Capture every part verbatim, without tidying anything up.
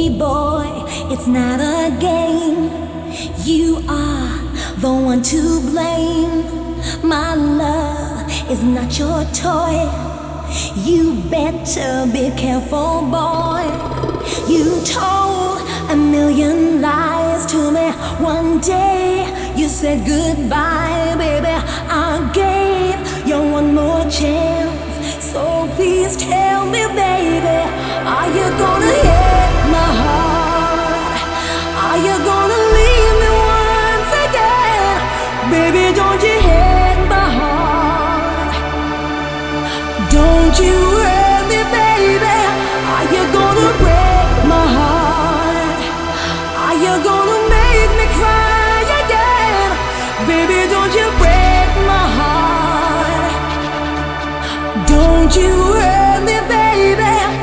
Baby boy, it's not a game. You are the one to blame. My love is not your toy. You better be careful, boy. You told a million lies to me. One day you said goodbye, baby. I gave you one more chance. So please tell me, baby, are you gonna hit my heart? Are you gonna leave me once again? Baby, don't you hit my heart? Don't you hurt me, baby? Are you gonna break my heart? Are you gonna make me cry again? Baby, don't you break my heart? Don't you hurt me, baby?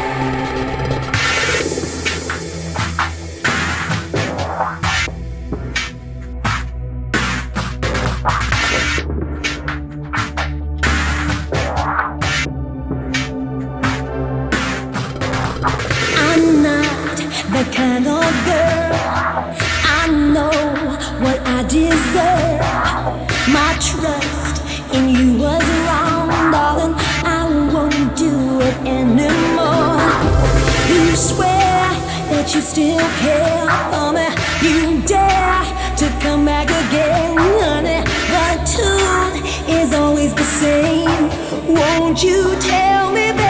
I'm not the kind of girl. I know what I deserve. My trust in you was wrong, darling. I won't do it anymore. You swear that you still care for me. You dare to come back again, honey. The tune is always the same. Won't you tell me, baby?